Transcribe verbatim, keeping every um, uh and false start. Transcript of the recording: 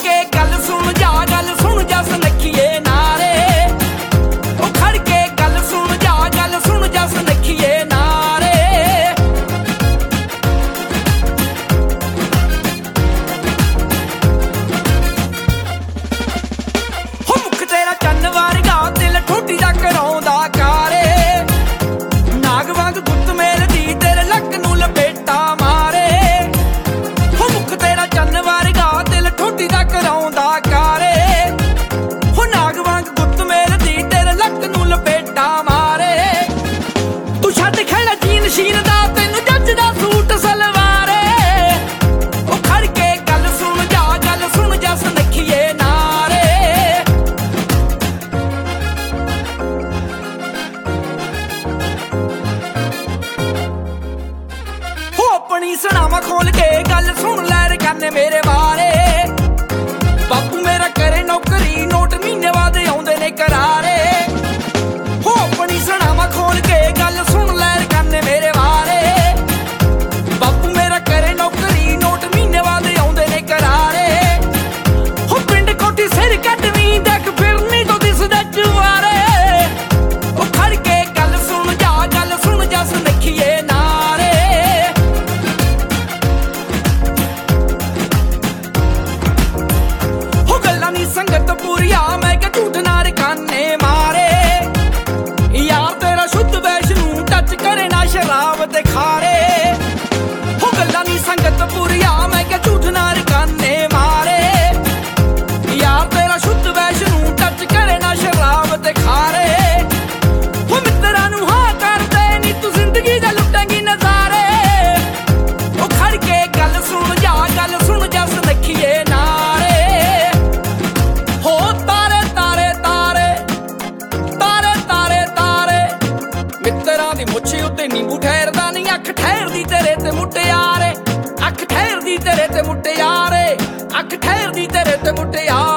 के गल सुन जा गल सुन जा सुनखिए नारे ओ खड़ के गल सुन जा गल सुन जा सुनखिए नारे हो मुख तेरा चन्न वर्गा दिल ठोडी दा कराउंदा कारे नाग वांग गुत्त मेल दी तेरे लक नूं लपेटा मारे हो मुख तेरा चन्न वर्गा दिल ठोडी दा कराउंदा कारे हो नाग वांग गुत्त मेल दी तेरे लक नूं लपेटा मारे तू छड्ड खड़ा जीन शीन दा तैनूं जचदा सूट सलवारे ओ खड़ के गल सुन जा गल सुन जा सुनखिए नारे हो अपनी सनावा खोल के गल सुन लै रखाने मेरे बारे बापू मेरा करे नौकरी नोट महीने बाद आउंदे ने करारे हो अपनी सनावा खोल के गल सुन लै रखाने मेरे बारे बापू मेरा करे नौकरी नोट महीने बाद आउंदे ने करारे हो पिंड कोठी सिर कटवी देख फिरनी तो दिसदा चुवारे ओ खड़ के गल सुन जा गल सुन जा सुनखिए नारे हो गल्लां नी संगत पूरिया मैं कि झूठ ना रखाने मारे यार तेरा शुद्ध वैष्णू टच करे ना शराब ते खारे हो गल्लां नी संगत पूरिया मैं कि झूठ ना रखाने मारे यार तेरा शुद्ध वैष्णू टच करे ना शराब ते खारे हो मित्तरां नूं हां करदे नी तू जिंदगी दा लुटेंगी नज़ारे ओ खड़ के गल सुन जा गल सुन जा सुनखिए नारे हो तारे तारे तारे तारे तारे तारे मित्तरां दी मुੱਛ उत्ते नींबू ठਹਿਰਦਾ ਨਹੀਂ ਅੱਖ ਠਹਿਰਦੀ ਤੇਰੇ ਤੇ ਮੁਟਿਆਰੇ ਅੱਖ ਠਹਿਰਦੀ ਤੇਰੇ ਤੇ ਮੁਟਿਆਰੇ ਅੱਖ ਠਹਿਰਦੀ ਤੇਰੇ ਤੇ ਮੁਟਿਆਰੇ